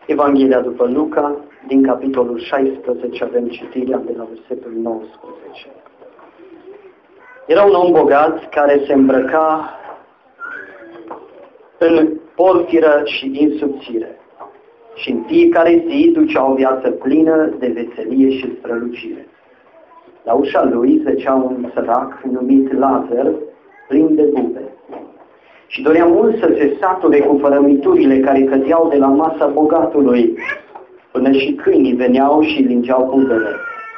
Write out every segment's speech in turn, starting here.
Evanghelia după Luca, din capitolul 16, avem citirea de la versetul 19. Era un om bogat care se îmbrăca în porfiră și insubțire și în fiecare zi ducea o viață plină de veselie și strălucire. La ușa lui zăcea un sărac numit Lazar, plin de bube, și dorea mult să se sature cu fărămiturile care cădeau de la masa bogatului, până și câinii veneau și lingeau bubele.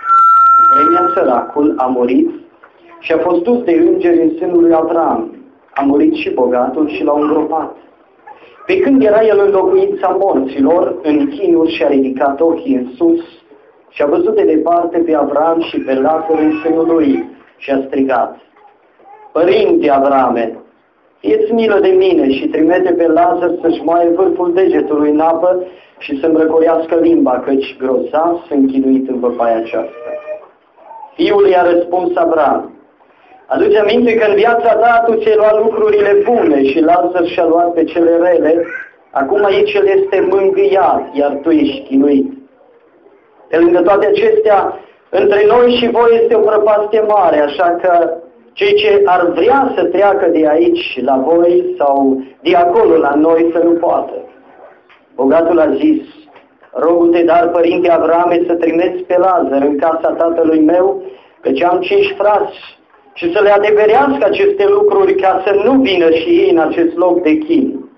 În vremea săracul a murit și a fost dus de îngeri în sânul lui Avram. A murit și bogatul și l-au îngropat. Pe când era el în locuința morților, în chinuri și-a ridicat ochii în sus și a văzut de departe pe Avram și pe Lazar în sânul lui și a strigat: Părinte Avrame, fie-ți milă de mine și trimite pe Lazar să-și moaie vârful degetului în apă și să-mi răcorească limba, căci grozav sunt chinuit în văpaia aceasta. Fiul i-a răspuns Avram: Aduce aminte că în viața ta tu ți-ai luat lucrurile bune și Lazar și-a luat pe cele rele, acum aici el este mângâiat, iar tu ești chinuit. Pe lângă toate acestea, între noi și voi este o prăpastie mare, așa că cei ce ar vrea să treacă de aici la voi sau de acolo la noi să nu poată. Bogatul a zis: Rogu-te, dar, părinte Avrame, să trimiți pe Lazar în casa tatălui meu, căci am 5 frați, și să le adeverească aceste lucruri ca să nu vină și ei în acest loc de chin.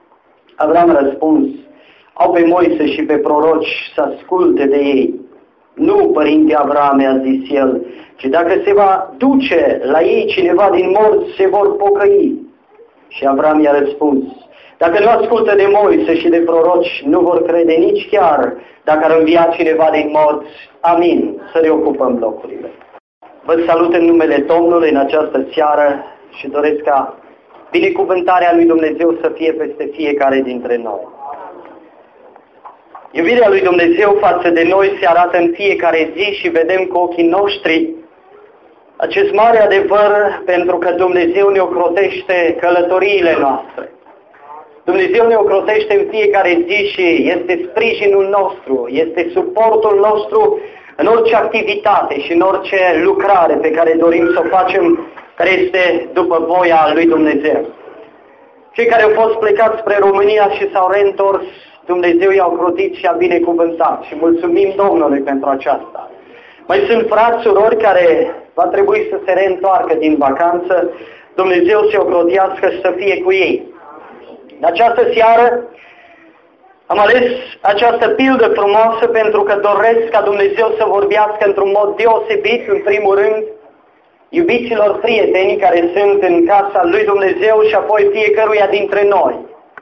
Avram a răspuns: Au pe Moise și pe proroci, să asculte de ei. Nu, părinte Avrame, a zis el, ci dacă se va duce la ei cineva din morți, se vor pocăi. Și Avram i-a răspuns: Dacă nu ascultă de Moise și de proroci, nu vor crede nici chiar dacă ar învia cineva din morți. Amin. Să reocupăm locurile. Vă salut în numele Domnului în această seară și doresc ca binecuvântarea lui Dumnezeu să fie peste fiecare dintre noi. Iubirea lui Dumnezeu față de noi se arată în fiecare zi și vedem cu ochii noștri acest mare adevăr, pentru că Dumnezeu ne ocrotește călătoriile noastre. Dumnezeu ne ocrotește în fiecare zi și este sprijinul nostru, este suportul nostru în orice activitate și în orice lucrare pe care dorim să o facem, care este după voia lui Dumnezeu. Cei care au fost plecați spre România și s-au reîntors, Dumnezeu i-a ocrotit și a binecuvântat și mulțumim Domnului pentru aceasta. Mai sunt frați, surori care va trebui să se reîntoarcă din vacanță, Dumnezeu să ocrotească și să fie cu ei. În această seară am ales această pildă frumoasă pentru că doresc ca Dumnezeu să vorbească într-un mod deosebit, în primul rând, iubiților prieteni care sunt în casa lui Dumnezeu și apoi fiecăruia dintre noi.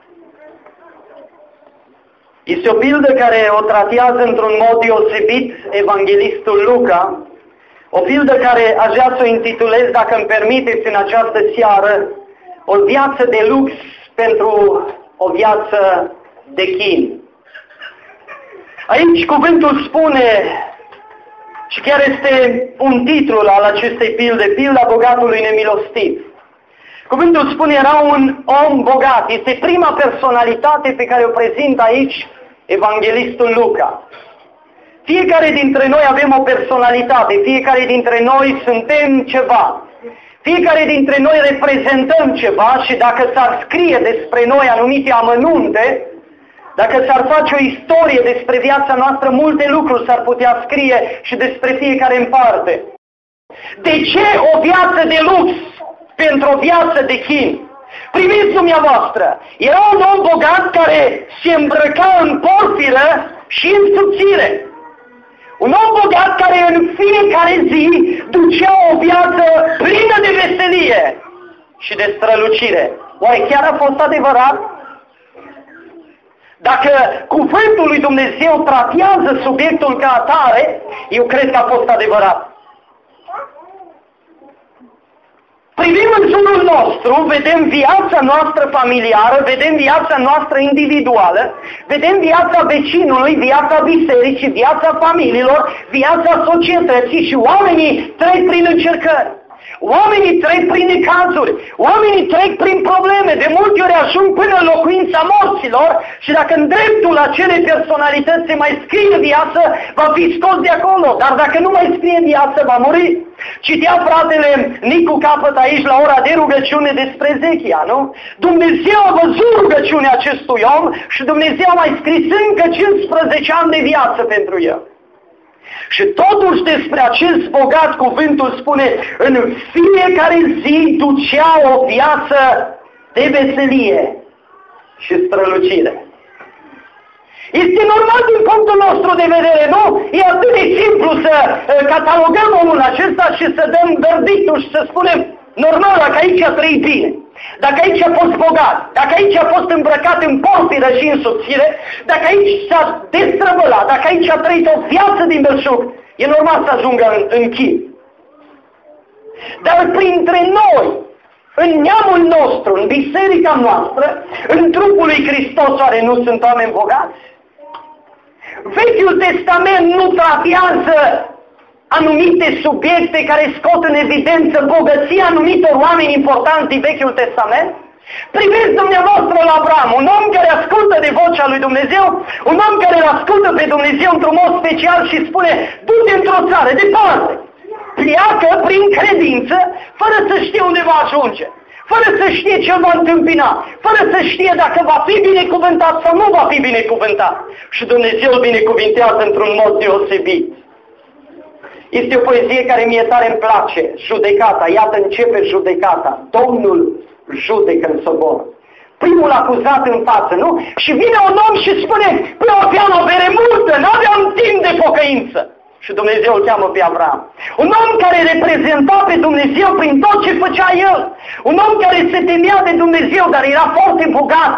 Este o pildă care o tratează într-un mod deosebit evanghelistul Luca, o pildă care aș vrea să o intitulez, dacă îmi permiteți, în această seară, o viață de lux pentru o viață de chin. Aici cuvântul spune, și chiar este un titlu al acestei pilde, pilda bogatului nemilostiv. Cuvântul spune, era un om bogat. Este prima personalitate pe care o prezintă aici evanghelistul Luca. Fiecare dintre noi avem o personalitate, fiecare dintre noi suntem ceva. Fiecare dintre noi reprezentăm ceva și dacă s-ar scrie despre noi anumite amănunte, dacă s-ar face o istorie despre viața noastră, multe lucruri s-ar putea scrie și despre fiecare în parte. De ce o viață de lux pentru o viață de chin? Priviți dumneavoastră, era un om bogat care se îmbrăca în porfiră și în subțire. Un om bogat care în fiecare zi ducea o viață plină de veselie și de strălucire. Oare chiar a fost adevărat? Dacă cuvântul lui Dumnezeu tratează subiectul ca atare, eu cred că a fost adevărat. Privim în jurul nostru, vedem viața noastră familiară, vedem viața noastră individuală, vedem viața vecinului, viața bisericii, viața familiilor, viața societății și oamenii trec prin încercări. Oamenii trec prin necazuri, oamenii trec prin probleme, de multe ori ajung până în locuința morților și dacă în dreptul acelei personalități se mai scrie viață, va fi scos de acolo, dar dacă nu mai scrie viață, va muri. Citea fratele Nicu Capăt aici la ora de rugăciune despre Ezechia, nu? Dumnezeu a văzut rugăciunea acestui om și Dumnezeu a mai scris încă 15 ani de viață pentru el. Și totuși despre acest bogat cuvântul spune, în fiecare zi ducea o viață de veselie și strălucire. Este normal din punctul nostru de vedere, nu? E atât de simplu să catalogăm omul acesta și să dăm verdictul și să spunem, normal, dacă aici a trăit bine, dacă aici a fost bogat, dacă aici a fost îmbrăcat în porfiră și în subțire, dacă aici s-a destrăbălat, dacă aici a trăit o viață din belșug, e normal să ajungă în chin. Dar printre noi, în neamul nostru, în biserica noastră, în trupul lui Hristos, oare nu sunt oameni bogați? Vechiul Testament nu tratează anumite subiecte care scot în evidență bogăția anumitor oameni importanti din Vechiul Testament? Priviți dumneavoastră la Avram, un om care ascultă de vocea lui Dumnezeu, un om care îl ascultă pe Dumnezeu într-un mod special și spune, du-te într-o țară, departe, pleacă prin credință, fără să știe unde va ajunge, fără să știe ce va întâmpina, fără să știe dacă va fi binecuvântat sau nu va fi binecuvântat. Și Dumnezeu îl binecuvintează într-un mod deosebit. Este o poezie care mie tare îmi place, Judecata. Iată începe judecata. Domnul judecă în sobor. Primul acuzat în față, nu? Și vine un om și spune, păi aveam avere multă, n-aveam timp de pocăință. Și Dumnezeu îl cheamă pe Avram. Un om care reprezenta pe Dumnezeu prin tot ce făcea el. Un om care se temea de Dumnezeu, dar era foarte bogat.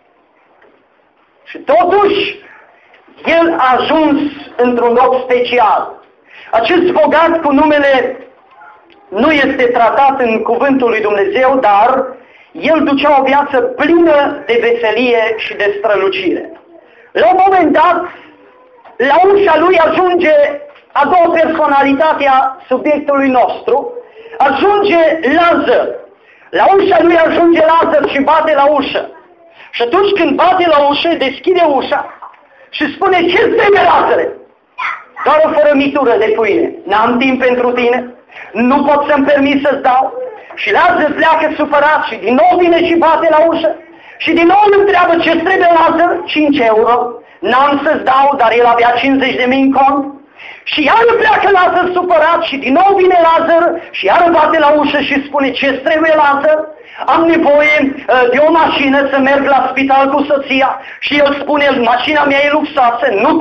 Și totuși, el a ajuns într-un loc special. Acest bogat cu numele nu este tratat în cuvântul lui Dumnezeu, dar el ducea o viață plină de veselie și de strălucire. La un moment dat, la ușa lui ajunge a doua personalitate a subiectului nostru, ajunge Lazar. La ușa lui ajunge Lazar și bate la ușă. Și atunci când bate la ușă, deschide ușa și spune, ce-ți trebuie, Lazare? Doar o fărămitură de pâine. N-am timp pentru tine, nu pot să-mi permit să-ți dau. Și Lazar pleacă supărat și din nou vine și bate la ușă. Și din nou îl întreabă, ce-ți trebuie, Lazar? 5 euro. N-am să-ți dau, dar el avea 50.000 în cont. Și iară pleacă Lazar supărat și din nou vine Lazar și iară bate la ușă și spune, ce-ți trebuie, Lazar? Am nevoie de o mașină să merg la spital cu soția. Și el spune, mașina mea e luxoasă,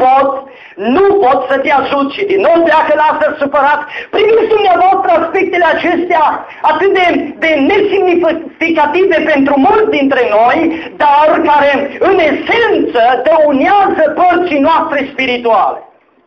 nu pot să te ajut. Și din nou pleacă Lazar supărat. Priviți dumneavoastră aspectele acestea atât de nesemnificative pentru mulți dintre noi, dar care în esență dăunează părții noastre spirituale.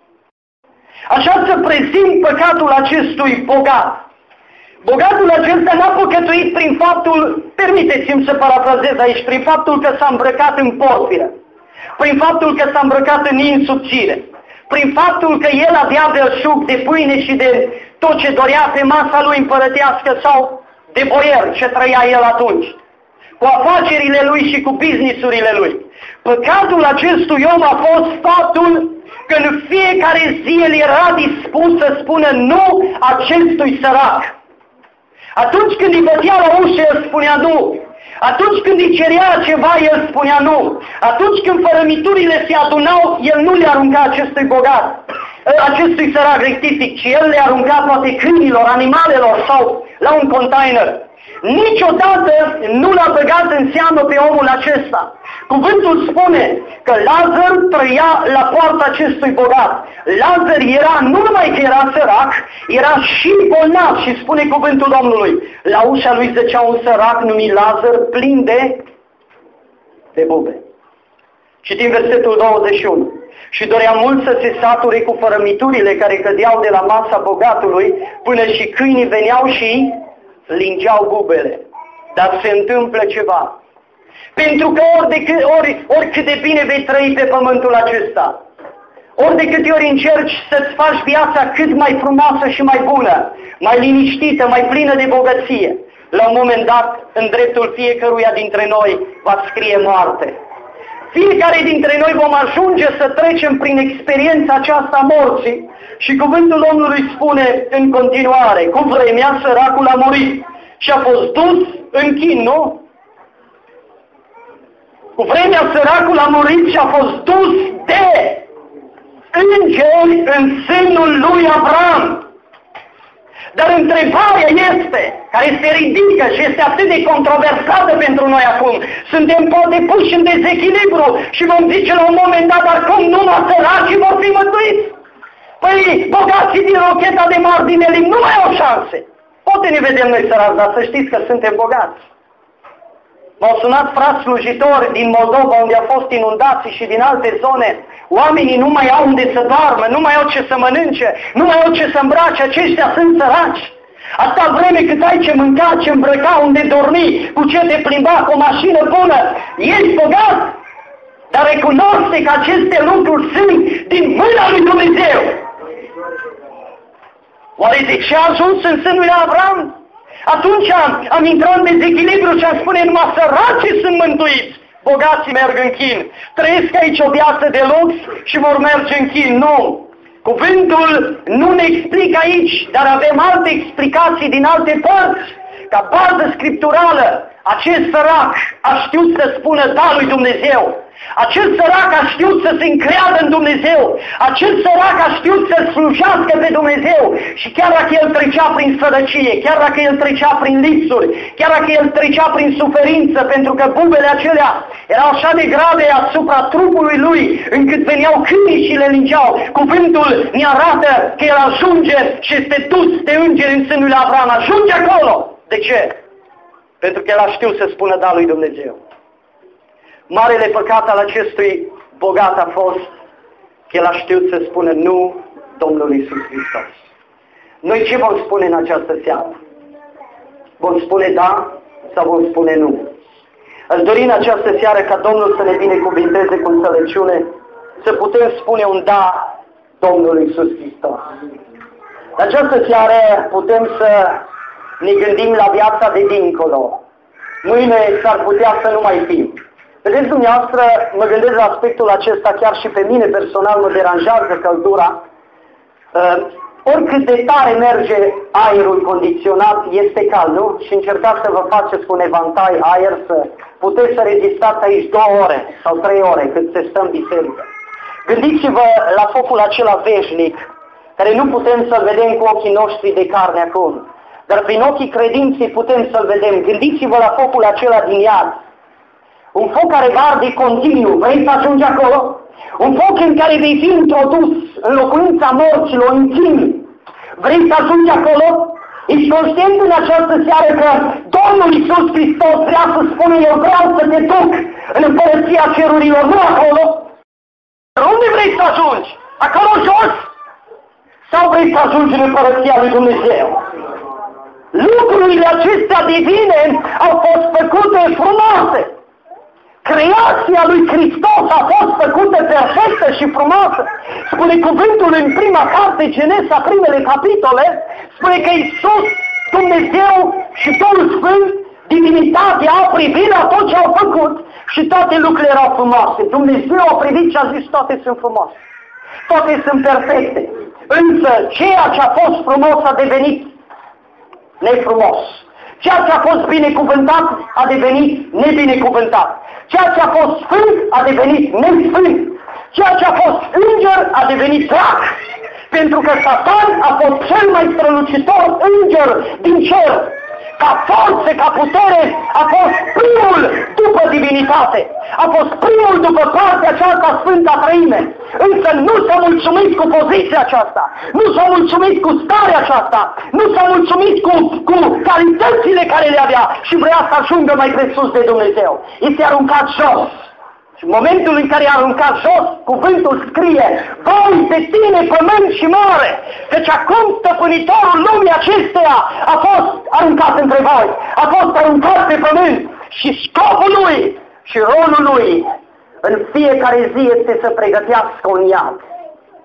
Așa să prezint păcatul acestui bogat. Bogatul acesta n-a păcătuit prin faptul, permiteți-mi să parafrazez aici, prin faptul că s-a îmbrăcat în porfiră, prin faptul că s-a îmbrăcat în insubțire, prin faptul că el avea belșug de pâine și de tot ce dorea pe masa lui împărătească sau de boier ce trăia el atunci, cu afacerile lui și cu businessurile lui. Păcatul acestui om a fost faptul că în fiecare zi el era dispus să spună nu acestui sărac. Atunci când îi bătea la ușă, el spunea nu. Atunci când îi cerea ceva, el spunea nu. Atunci când fărămiturile se adunau, el nu le arunca acestui bogat, acestui sărac, rectific, ci el le arunca toate câinilor, animalelor sau la un container. Niciodată nu l-a băgat în seamă pe omul acesta. Cuvântul spune că Lazar trăia la poarta acestui bogat. Lazar era, nu numai că era sărac, era și bolnav și spune cuvântul Domnului. La ușa lui zăcea un sărac numit Lazar plin de bube. Citim versetul 21. Și dorea mult să se sature cu fărămiturile care cădeau de la masa bogatului, până și câinii veneau și lingeau bubele. Dar se întâmplă ceva. Pentru că oricât de bine vei trăi pe pământul acesta, ori de câte ori încerci să-ți faci viața cât mai frumoasă și mai bună, mai liniștită, mai plină de bogăție, la un moment dat, în dreptul fiecăruia dintre noi va scrie moarte. Fiecare dintre noi vom ajunge să trecem prin experiența aceasta a morții și cuvântul Domnului spune în continuare, cu vremea săracul a murit și a fost dus în chin, nu? Cu vremea săracul a murit și a fost dus de îngeri în sânul lui Avram. Dar întrebarea este, care se ridică și este atât de controversată pentru noi acum, suntem poate puși în dezechilibru și vom zice la un moment dat, dar cum numai săracii vor fi mântuiți? Păi bogații din rocheta de Mardineli nu mai au șanse. Poate ne vedem noi săraci, dar să știți că suntem bogați. M-au sunat frați slujitori din Moldova, unde a fost inundații și din alte zone. Oamenii nu mai au unde să doarmă, nu mai au ce să mănânce, nu mai au ce să îmbrace, aceștia sunt săraci. Atâta vreme cât ai ce mânca, ce îmbrăca, unde dormi, cu ce te plimba, cu o mașină bună, ești bogat. Dar recunoaște că aceste lucruri sunt din mâna lui Dumnezeu. Oare de ce a ajuns în sânul lui Avram? Atunci am intrat în dezechilibru și am spune numai săracii sunt mântuiți. Bogații merg în chin. Trăiesc aici o viață de lux și vor merge în chin. Nu. Cuvântul nu ne explică aici, dar avem alte explicații din alte părți. Ca bază scripturală, acest sărac a știut să spună da lui Dumnezeu. Acest sărac a știut să se încreadă în Dumnezeu. Acest sărac a știut să slujească pe Dumnezeu. Și chiar dacă el trecea prin sărăcie, chiar dacă el trecea prin lipsuri, chiar dacă el trecea prin suferință, pentru că bubele acelea erau așa de grave asupra trupului lui, încât veneau câinii și le lingeau, cuvântul ne arată că el ajunge și este dus de îngeri în sânul lui Avram. Ajunge acolo! De ce? Pentru că el a știut să spună da lui Dumnezeu. Marele păcat al acestui bogat a fost că el a știut să spună nu Domnului Iisus Hristos. Noi ce vom spune în această seară? Vom spune da sau vom spune nu? Aș dori în această seară ca Domnul să ne binecuvinteze cu înțelepciune, să putem spune un da Domnului Iisus Hristos. În această seară putem să ne gândim la viața de dincolo. Mâine s-ar putea să nu mai fim. Vedeți dumneavoastră, mă gândesc la aspectul acesta, chiar și pe mine personal mă deranjează căldura. Oricât de tare merge aerul condiționat, este cald, nu? Și încercați să vă faceți cu un evantai aer să puteți să rezistați aici 2 ore sau 3 ore cât se stă în biserică. Gândiți-vă la focul acela veșnic, care nu putem să-l vedem cu ochii noștri de carne acum, dar prin ochii credinței putem să-l vedem. Gândiți-vă la focul acela din iad. Un foc care arde continuu. Vrei să ajungi acolo? Un foc în care vei fi introdus în locuința morților, în chin. Vrei să ajungi acolo? Ești conștient în această seară că Domnul Iisus Hristos vrea să spună eu vreau să te duc în împărăția cerurilor, nu acolo? Unde vrei să ajungi? Acolo jos? Sau vrei să ajungi în împărăția lui Dumnezeu? Lucrurile acestea divine au fost făcute frumoase. Creația lui Hristos a fost făcută perfectă și frumoasă. Spune cuvântul în prima carte, Genesa, primele capitole, spune că Iisus, Dumnezeu și Duhul Sfânt, divinitatea, au privit la tot ce au făcut și toate lucrurile erau frumoase. Dumnezeu a privit și a zis toate sunt frumoase. Toate sunt perfecte. Însă ceea ce a fost frumos a devenit nefrumos. Ceea ce a fost binecuvântat a devenit nebinecuvântat. Ceea ce a fost sfânt a devenit nesfânt. Ceea ce a fost înger a devenit drac. Pentru că Satan a fost cel mai strălucitor înger din cer. Ca forță, ca putere, a fost primul după divinitate. A fost primul după partea aceasta sfântă a treime. Însă nu s-a mulțumit cu poziția aceasta. Nu s-a mulțumit cu starea aceasta. Nu s-a mulțumit cu calitățile care le avea. Și vrea să ajungă mai presus de Dumnezeu. Este aruncat jos. Și în momentul în care a aruncat jos, cuvântul scrie: voi de tine pământ și mare, căci acum stăpânitorul lumii acesteia a fost aruncat între voi, a fost aruncat pe pământ și scopul lui și rolul lui în fiecare zi este să pregătească un iad.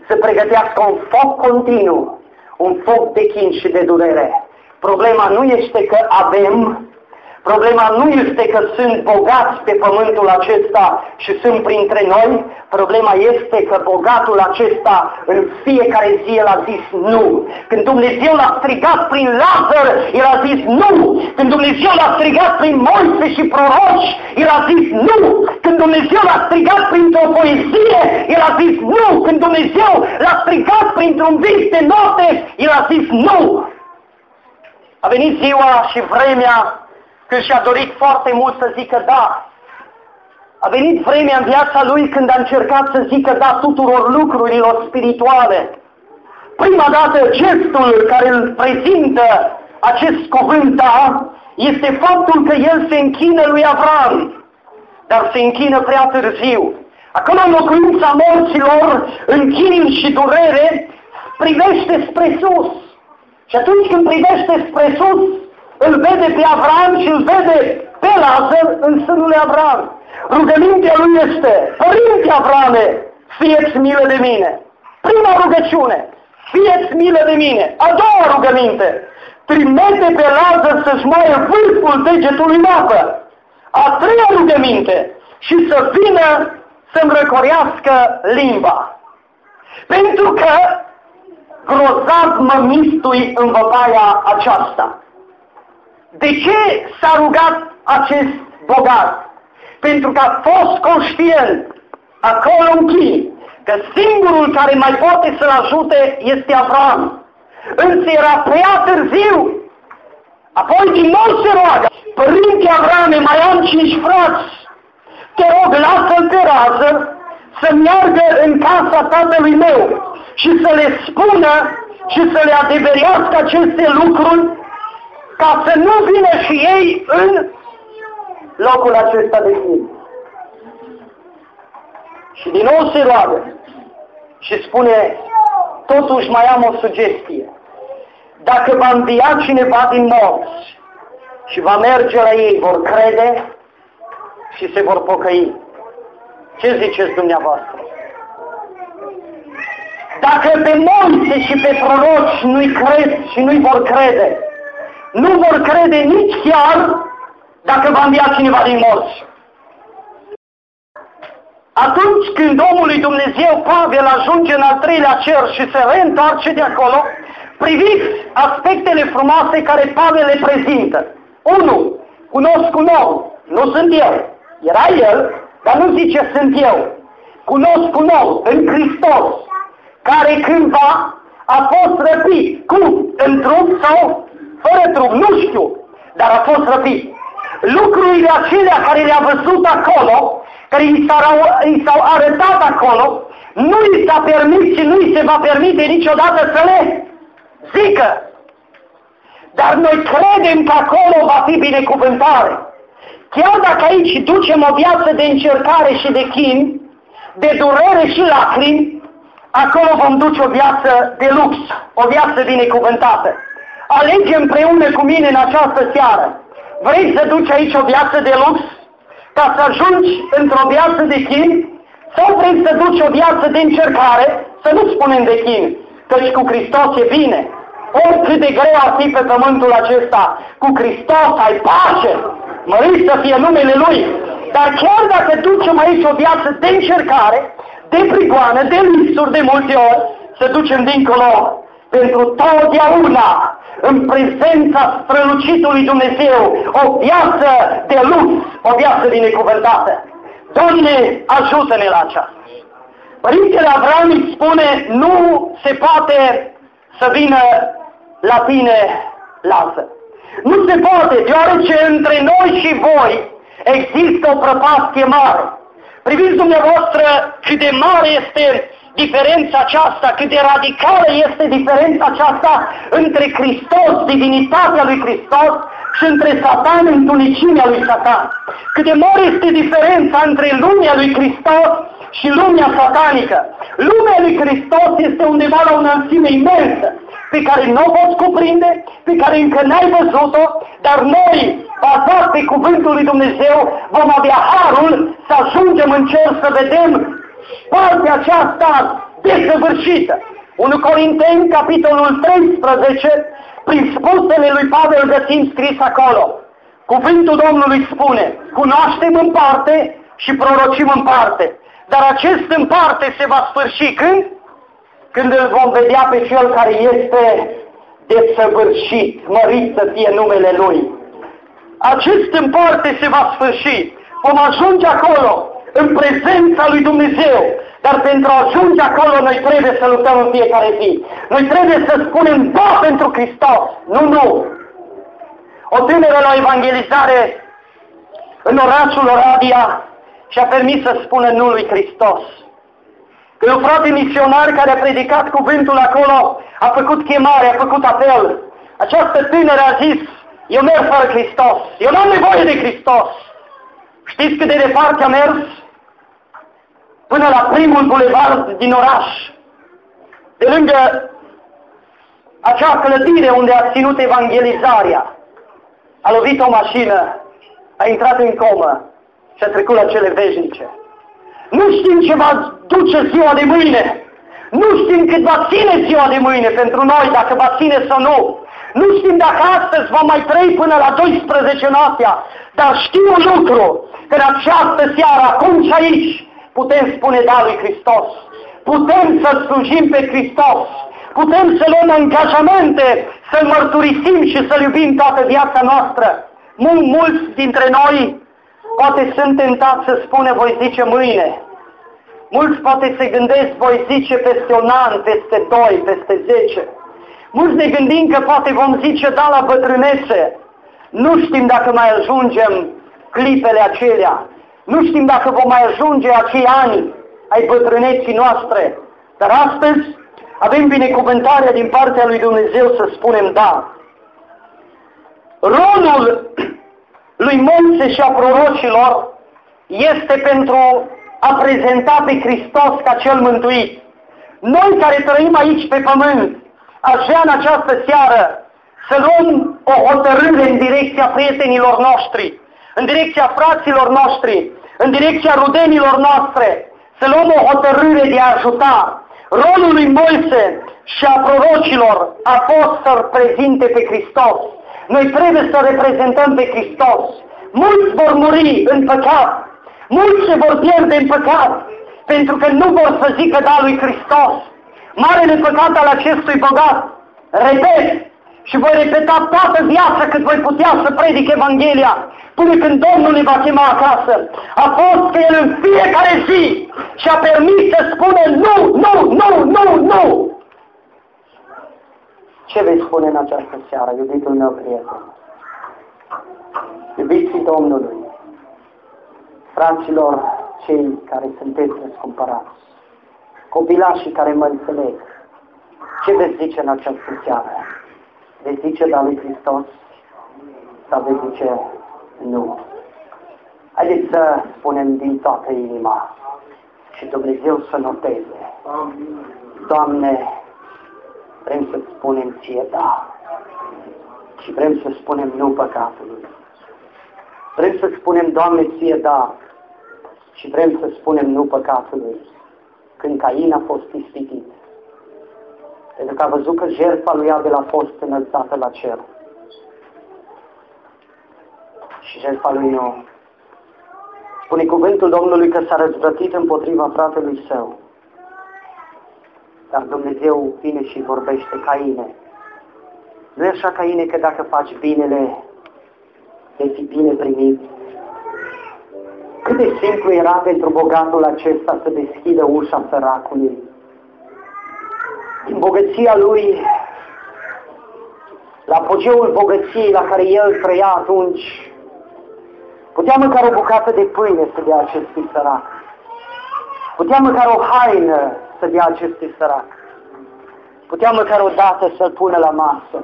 să pregătească un foc continuu, un foc de chin și de durere. Problema nu este că avem, problema nu este că sunt bogați pe pământul acesta și sunt printre noi, problema este că bogatul acesta în fiecare zi el a zis nu. Când Dumnezeu l-a strigat prin Lazar, el a zis nu. Când Dumnezeu l-a strigat prin Moise și proroci, el a zis nu. Când Dumnezeu l-a strigat printr-o poezie, el a zis nu. Când Dumnezeu l-a strigat printr-un vis de noapte, el a zis nu. A venit ziua și vremea când și-a dorit foarte mult să zică da. A venit vremea în viața lui când a încercat să zică da tuturor lucrurilor spirituale. Prima dată gestul care îl prezintă acest cuvânt da este faptul că el se închină lui Avram, dar se închină prea târziu. Acolo în locuința morților, în chin și durere, privește spre sus. Și atunci când privește spre sus, îl vede pe Avram și îl vede pe Lazar în sânul lui Avram. Rugămintea lui este: Părinte Avrame, fie-ți milă de mine. Prima rugăciune: fie-ți milă de mine. A doua rugăminte: trimite pe Lazar să-și moaie vârful degetului în apă. A treia rugăminte: și să vină să-mi răcorească limba. Pentru că grozav mă mistui în văpaia aceasta. De ce s-a rugat acest bogat? Pentru că a fost conștient acolo în chin că singurul care mai poate să-l ajute este Avram. Însă era prea târziu. Apoi din nou se roagă: Părinte Avrame, mai am 5 frați. Te rog, lasă-l pe Lazar să meargă în casa tatălui meu și să le spună și să le adeverească aceste lucruri, ca să nu vină și ei în locul acesta de chin. Și din nou se roagă și spune: totuși mai am o sugestie. Dacă va învia cineva din morți și va merge la ei, vor crede și se vor pocăi. Ce ziceți dumneavoastră? Dacă pe Moise și pe proroci nu-i cred și nu-i vor crede, nu vor crede nici chiar dacă va învia cineva din morți. Atunci când omul lui Dumnezeu Pavel ajunge în al 3-lea cer și se reîntoarce de acolo, priviți aspectele frumoase care Pavel le prezintă. 1. Cunosc un om, nu sunt eu. Era el, dar nu zice sunt eu. Cunosc un om în Hristos, care cândva a fost răpit. Cum? În trup sau fără trup? Nu știu, dar a fost răpit. Lucrurile acelea care le-a văzut acolo, care i s-au arătat acolo, nu i s-a permis și nu i se va permite niciodată să le zică. Dar noi credem că acolo va fi binecuvântare. Chiar dacă aici ducem o viață de încercare și de chin, de durere și lacrimi, acolo vom duce o viață de lux, o viață binecuvântată. Alege împreună cu mine în această seară. Vrei să duci aici o viață de lux ca să ajungi într-o viață de chin? Sau vrei să duci o viață de încercare, să nu spunem de chin, căci cu Hristos e bine. Oricât de greu ar fi pe pământul acesta, cu Hristos ai pace, mărit să fie numele Lui. Dar chiar dacă ducem aici o viață de încercare, de prigoană, de lipsuri de multe ori, să ducem dincolo, pentru totdeauna, în prezența strălucitului Dumnezeu, o viață de lux, o viață binecuvântată. Doamne, ajută-ne la aceasta. Părintele Avram îi spune: nu se poate să vină la tine Lazar. Nu se poate, deoarece între noi și voi există o prăpastie mare. Priviți dumneavoastră cât de mare este diferența aceasta, cât de radicală este diferența aceasta între Hristos, divinitatea lui Hristos, și între Satan, întunicimea lui Satan. Cât de mare este diferența între lumea lui Hristos și lumea satanică. Lumea lui Hristos este undeva la o înălțime imensă, pe care nu o poți cuprinde, pe care încă n-ai văzut-o, dar noi, bazat pe cuvântul lui Dumnezeu, vom avea harul să ajungem în cer să vedem partea aceasta desăvârșită. 1 Corinteni, capitolul 13, prin spusele lui Pavel găsim scris acolo. Cuvântul Domnului spune, cunoaștem în parte și prorocim în parte. Dar acest în parte se va sfârși când? Când îl vom vedea pe Cel care este desăvârșit, mărit să fie numele Lui. Acest în parte se va sfârși. Vom ajunge acolo, în prezența lui Dumnezeu. Dar pentru a ajunge acolo, noi trebuie să luptăm în fiecare zi. Noi trebuie să spunem da pentru Hristos. Nu. O tânără la evangelizare în orașul Oradea și-a permis să spună nu lui Hristos. Când un frate misionar care a predicat cuvântul acolo, a făcut chemare, a făcut apel, această tânără a zis, eu merg fără Hristos, eu nu am nevoie de Hristos. Știți cât de departe a mers? Până la primul bulevard din oraș, de lângă acea clădire unde a ținut evangelizarea. A lovit o mașină, a intrat în comă și a trecut la cele veșnice. Nu știm ce va duce ziua de mâine. Nu știm cât va ține ziua de mâine pentru noi, dacă va ține sau nu. Nu știm dacă astăzi va mai trăi până la 12 noaptea. Dar știu un lucru, că în această seară, acum și aici, putem spune da lui Hristos. Putem să slujim pe Hristos. Putem să luăm angajamente, să-L mărturisim și să-L iubim toată viața noastră. Mulți dintre noi poate sunt tentați să spună voi zice mâine. Mulți poate se gândesc voi zice peste un an, peste 2, peste 10. Mulți ne gândim că poate vom zice da la bătrânețe. Nu știm dacă mai ajungem clipele acelea. Nu știm dacă vom mai ajunge acei ani ai bătrâneții noastre. Dar astăzi avem binecuvântarea din partea lui Dumnezeu să spunem da. Rolul lui Moise și a prorocilor este pentru a prezenta pe Hristos ca cel mântuit. Noi care trăim aici pe pământ, aș vrea în această seară să luăm o hotărâre în direcția prietenilor noștri, în direcția fraților noștri, în direcția rudenilor noastre, să luăm o hotărâre de a ajuta. Rolul lui Moise și a prorocilor a fost să-L prezinte pe Hristos. Noi trebuie să reprezentăm pe Hristos. Mulți vor muri în păcat, mulți se vor pierde în păcat, pentru că nu vor să zică da lui Hristos. Marele păcat al acestui bogat, repet, și voi repeta toată viața cât voi putea să predic Evanghelia, până când Domnul ne va chema acasă, a fost că El în fiecare zi și-a permis să spună nu. Ce vei spune în această seară, iubitul meu prieten? Iubiții Domnului, fraților cei care sunteți răscumpărați, copilașii care mă înțeleg, ce veți zice în această seară? Veți zice da lui Hristos sau veți zice nu? Haideți să spunem din toată inima și Dumnezeu să noteze. Doamne, vrem să spunem ție da și vrem să spunem nu păcatului. Vrem să spunem, Doamne, ție da și vrem să spunem nu păcatului. Când Cain a fost ispitit, pentru că a văzut că jertfa lui Abel a fost înălțată la cer și jertfa lui nu. Spune cuvântul Domnului că s-a răzvrătit împotriva fratelui său. Dar Dumnezeu vine și vorbește: Caine, nu e așa, Caine, că dacă faci binele, vei fi bine primit? Cât de simplu era pentru bogatul acesta să deschidă ușa săracului. Din bogăția lui, la apogeul bogăției la care el trăia atunci, putea măcar o bucată de pâine să dea acestui sărac. Putea măcar o haină să dea acestui sărac. Putea măcar o dată să-l pună la masă.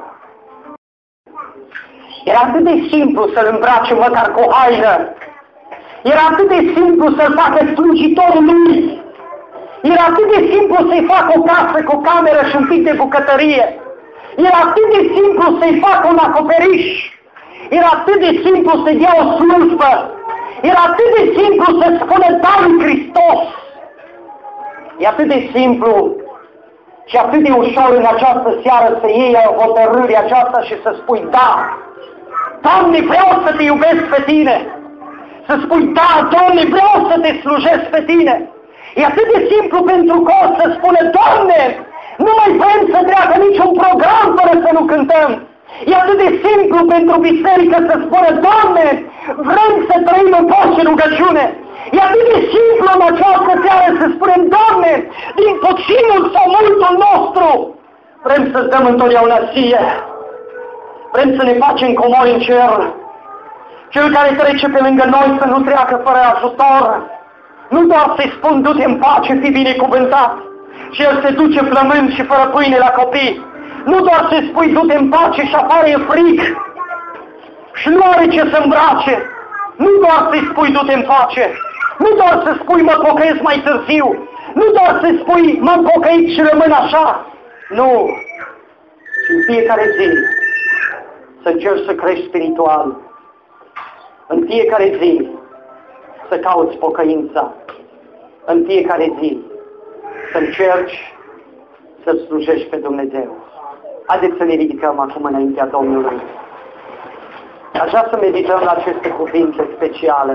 Era atât de simplu să-l îmbrace măcar cu o haină. Era atât de simplu să-l facă slujitorul lui. Era atât de simplu să-i facă o casă cu o cameră și un pic de bucătărie. Era atât de simplu să-i facă un acoperiș. Era atât de simplu să-i dea o slujbă. Era atât de simplu să spună da lui Hristos. E atât de simplu și atât de ușor în această seară să iei hotărârea aceasta și să spui da, Doamne, vreau să te iubesc pe Tine. Să spui da, Doamne, vreau să te slujesc pe Tine. E atât de simplu pentru cor să spune, Doamne, nu mai vrem să treacă niciun program fără să nu cântăm. E atât de simplu pentru biserică să spună, Doamne, vrem să trăim în post și rugăciune. E atât de simplu în această seară să spunem, Doamne, din puținul sau multul nostru, vrem să-ți dăm întotdeauna Ție. Vrem să ne facem comori în cer. Cel care trece pe lângă noi să nu treacă fără ajutor. Nu doar să-i spun, du-te în pace, fii binecuvântat. Și el se duce flămând și fără pâine la copii. Nu doar să-i spui, du-te în pace și afară e frig. Și nu are ce să îmbrace. Nu doar să-i spui, du-te în pace. Nu doar să spui, mă pocăiesc mai târziu. Nu doar să spui, m-am pocăit și rămân așa. Nu. Și în fiecare zi să încerci să crești spiritual. În fiecare zi să cauți pocăința. În fiecare zi să încerci să slujești pe Dumnezeu. Haideți să ne ridicăm acum înaintea Domnului. Aș vrea să medităm la aceste cuvinte speciale.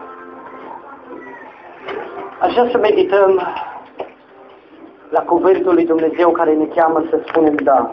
Aș vrea să medităm la cuvântul lui Dumnezeu care ne cheamă să spunem da.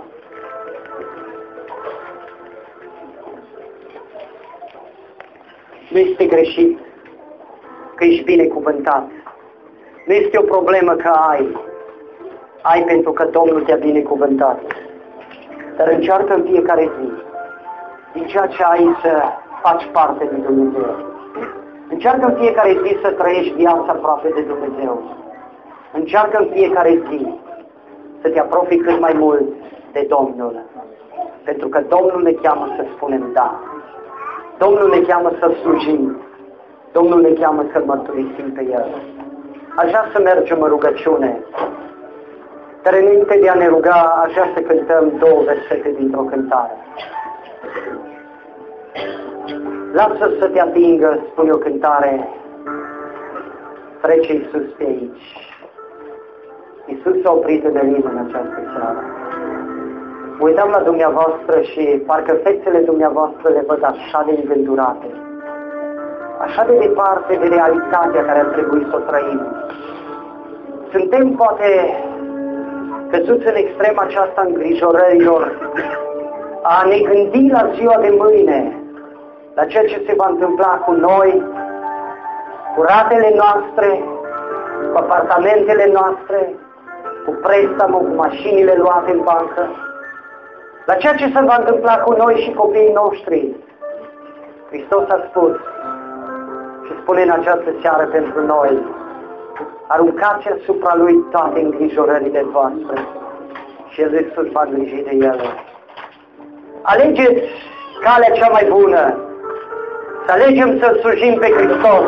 Nu este greșit că ești binecuvântat. Nu este o problemă că ai. Ai pentru că Domnul te-a binecuvântat. Dar încearcă în fiecare zi, din ceea ce ai, să faci parte din Dumnezeu. Încearcă în fiecare zi să trăiești viața aproape de Dumnezeu. Încearcă în fiecare zi să te apropii cât mai mult de Domnul. Pentru că Domnul ne cheamă să spunem da. Domnul ne cheamă să slujim. Domnul ne cheamă să mărturisim pe El. Aș vrea să mergem în rugăciune. Dar înainte de a ne ruga, aș vrea să cântăm două versete dintr-o cântare. Lasă să te atingă, spune o cântare, trece Iisus pe aici. Iisus s-a oprit în limba în această seară. Mă uitam la dumneavoastră și parcă fețele dumneavoastră le văd așa de îngândurate. Așa de departe de realitatea care ar trebui să o trăim. Suntem poate căzuți în extrema aceasta îngrijorărilor, a ne gândi la ziua de mâine, la ceea ce se va întâmpla cu noi, cu ratele noastre, cu apartamentele noastre, cu prestamul, cu mașinile luate în bancă, la ceea ce se va întâmpla cu noi și copiii noștri. Hristos a spus și spune în această seară pentru noi, aruncați asupra Lui toate îngrijorările voastre și El însuși va îngriji de ele. Alegeți calea cea mai bună, să alegem să slujim pe Hristos.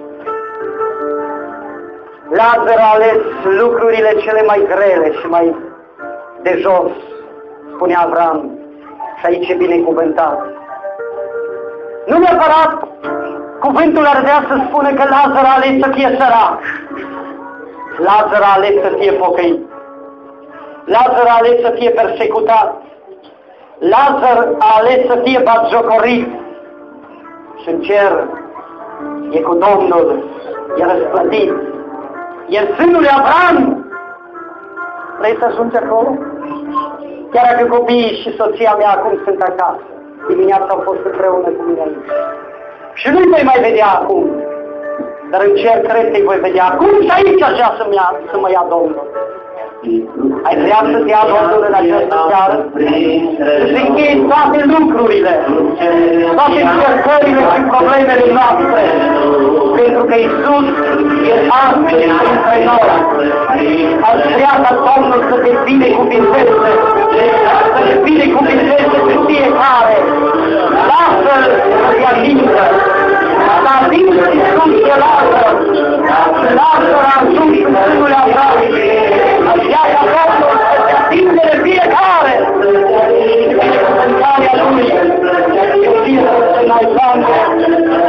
Lazar a ales lucrurile cele mai grele și mai de jos, spune Avram, și aici e binecuvântat. Nu neapărat cuvântul ar vrea să spună că Lazar a ales să fie sărac. Lazar a ales să fie pocăit. Lazar a ales să fie persecutat. Lazar a ales să fie batjocorit. Și în cer e cu Domnul, e răsplătit. E în sânul lui Avram. Vrei să ajungi acolo? Chiar dacă copiii și soția mea acum sunt acasă, dimineața au fost împreună cu mine aici. Și nu-i voi mai vedea acum, dar în cer cred că-i voi vedea acum și aici așa să mă ia Domnul. Ai vrea să te ia Domnul în această seară? Să închei toate lucrurile, toate încercările și problemele noastre, pentru că Iisus e astăzi între noi. Aș vrea ca Domnul să te binecuvinteze, să te binecuvinteze pe fiecare. Lasă-L să-i atingă, să atingă Iisus de Lazar, Lazar a ajuns în sânul Avram. Aș vrea ca Domnul să te atingă de fiecare și binecuvântarea Lui, să fie să mai zange,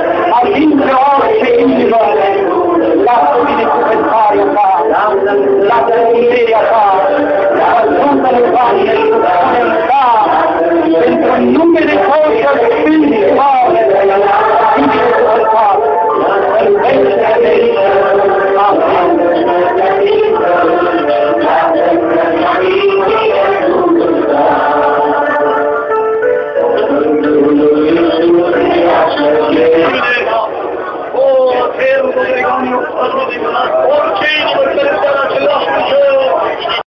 atinge orice inimă, lasă binecuvântarea Ta, fermo, pregando, orice inimă care stă la același Dumnezeu,